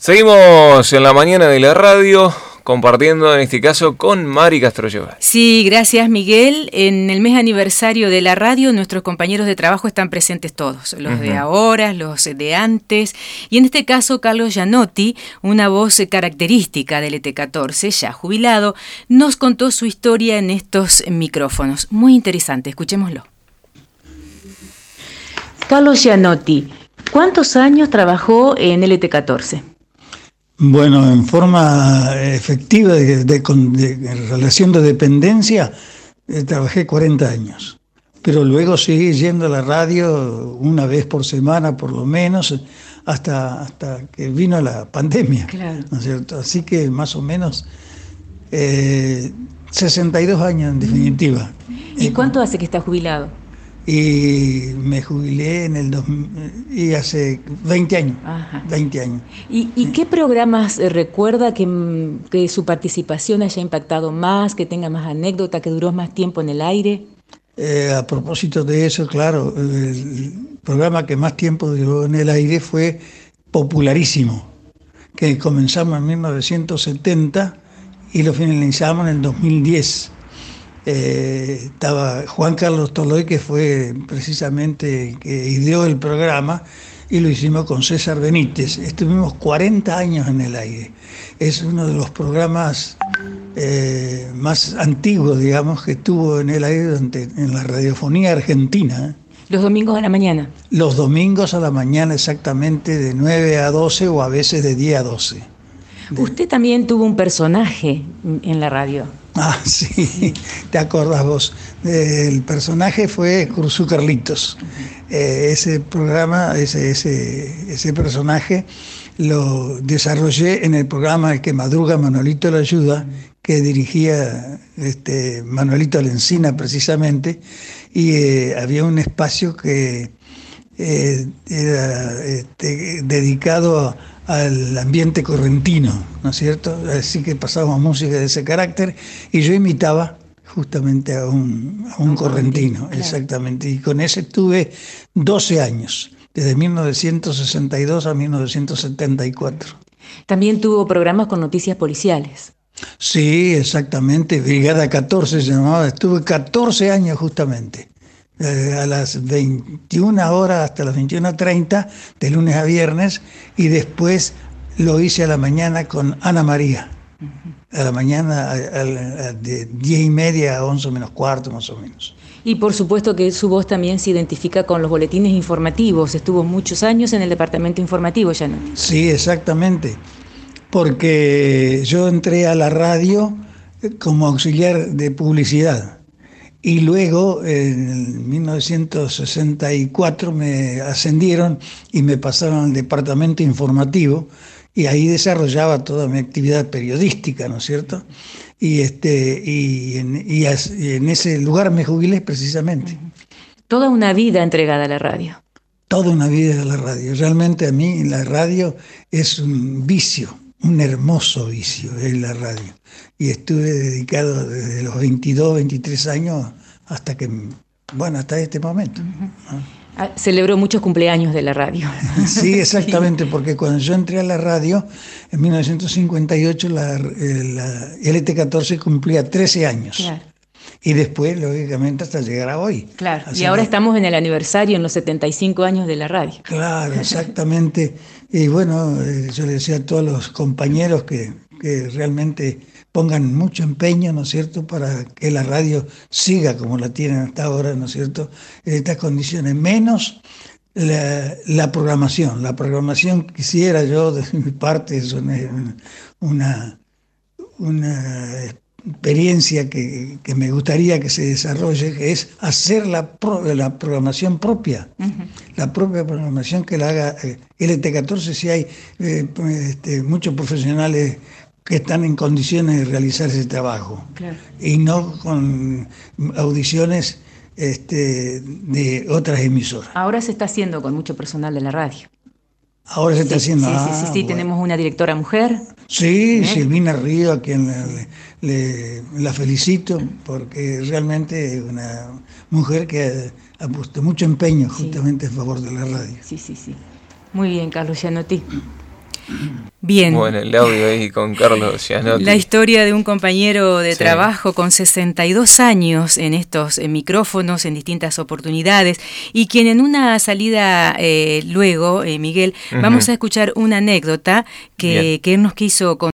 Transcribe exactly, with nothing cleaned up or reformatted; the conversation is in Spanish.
Seguimos en la mañana de la radio, compartiendo en este caso con Mari Castrolloga. Sí, gracias Miguel. En el mes aniversario de la radio, nuestros compañeros de trabajo están presentes todos, los uh-huh. de ahora, los de antes, y en este caso Carlos Gianotti, una voz característica del E T catorce, ya jubilado, nos contó su historia en estos micrófonos. Muy interesante, escuchémoslo. Carlos Gianotti, ¿cuántos años trabajó en el E T catorce? Bueno, en forma efectiva de, de, de, de relación de dependencia, eh, trabajé cuarenta años. Pero luego seguí yendo a la radio una vez por semana, por lo menos, hasta, hasta que vino la pandemia. Claro. ¿No es cierto? Así que más o menos eh, sesenta y dos años en definitiva. ¿Y cuánto hace que está jubilado? Y me jubilé en el dos mil, y hace veinte años. Ajá. veinte años. ¿Y, y qué programas recuerda que, que su participación haya impactado más, que tenga más anécdota, que duró más tiempo en el aire? Eh, a propósito de eso, claro, el programa que más tiempo duró en el aire fue Popularísimo, que comenzamos en mil novecientos setenta y lo finalizamos en el dos mil diez. Eh, estaba Juan Carlos Toloy, que fue precisamente que ideó el programa, y lo hicimos con César Benítez. Estuvimos cuarenta años en el aire. Es uno de los programas eh, más antiguos, digamos, que estuvo en el aire durante, en la radiofonía argentina. ¿Los domingos a la mañana? Los domingos a la mañana, exactamente de nueve a doce o a veces de diez a doce. Usted también tuvo un personaje en la radio. Ah, sí, te acordás vos. El personaje fue Curzú Carlitos. Eh, ese programa, ese, ese, ese personaje lo desarrollé en el programa El que madruga Manuelito la ayuda, que dirigía este, Manuelito Lencina precisamente, y eh, había un espacio que eh, era este, dedicado a al ambiente correntino, ¿no es cierto? Así que pasábamos música de ese carácter y yo imitaba justamente a un, a un, un correntino, claro. Exactamente. Y con ese tuve doce años, desde mil novecientos sesenta y dos a mil novecientos setenta y cuatro. También tuvo programas con noticias policiales. Sí, exactamente. Brigada catorce se llamaba. Estuve catorce años justamente. A las veintiuna horas hasta las veintiuna treinta, de lunes a viernes, y después lo hice a la mañana con Ana María. Uh-huh. A la mañana a, a, a de diez y media a once menos cuarto, más o menos. Y por supuesto que su voz también se identifica con los boletines informativos. Estuvo muchos años en el departamento informativo, ya no. Sí, exactamente. Porque yo entré a la radio como auxiliar de publicidad. Y luego, en mil novecientos sesenta y cuatro, me ascendieron y me pasaron al departamento informativo, y ahí desarrollaba toda mi actividad periodística, ¿no es cierto? Y, este, y, en, y, as, y en ese lugar me jubilé precisamente. Toda una vida entregada a la radio. Toda una vida a la radio. Realmente a mí la radio es un vicio, un hermoso vicio, es la radio. Y estuve dedicado desde los veintidós, veintitrés años hasta que, bueno, hasta este momento. Uh-huh. ¿No? Celebró muchos cumpleaños de la radio. Sí, exactamente, porque cuando yo entré a la radio, en mil novecientos cincuenta y ocho, la, la L T catorce cumplía trece años. Claro. Y después, lógicamente, hasta llegar a hoy. Claro, así y ahora que estamos en el aniversario, en los setenta y cinco años de la radio. Claro, exactamente. Y bueno, yo le decía a todos los compañeros que, que realmente pongan mucho empeño, ¿no es cierto?, para que la radio siga como la tienen hasta ahora, ¿no es cierto?, en estas condiciones. Menos la, la programación. La programación quisiera yo, de mi parte, es una, una, una experiencia que, que me gustaría que se desarrolle, que es hacer la, pro, la programación propia, uh-huh. la propia programación que la haga eh, L T catorce, si hay eh, este, muchos profesionales que están en condiciones de realizar ese trabajo, claro. Y no con audiciones este, de otras emisoras. Ahora se está haciendo con mucho personal de la radio. Ahora se está sí, haciendo. Sí, ah, sí, sí, sí. Bueno. Tenemos una directora mujer. Sí, ¿Eh? Silvina Río, a quien le, le, la felicito, porque realmente es una mujer que ha, ha puesto mucho empeño justamente sí. en favor de la radio. Sí, sí, sí. Muy bien, Carlos Gianotti. Bien. Bueno, el audio ahí con Carlos Gianotti. La historia de un compañero de sí. trabajo con sesenta y dos años en estos en micrófonos, en distintas oportunidades, y quien en una salida eh, luego, eh, Miguel, uh-huh. vamos a escuchar una anécdota que, que él nos quiso contar.